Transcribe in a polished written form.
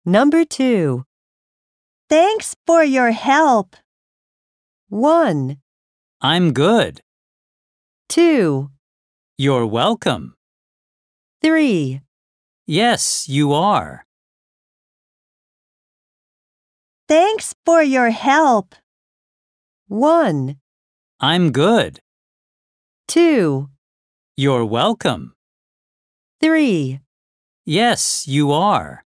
Number 2. Thanks for your help. 1, I'm good. 2, You're welcome. 3. Yes, you are. Thanks for your help. 1, I'm good. 2, You're welcome. 3. Yes, you are.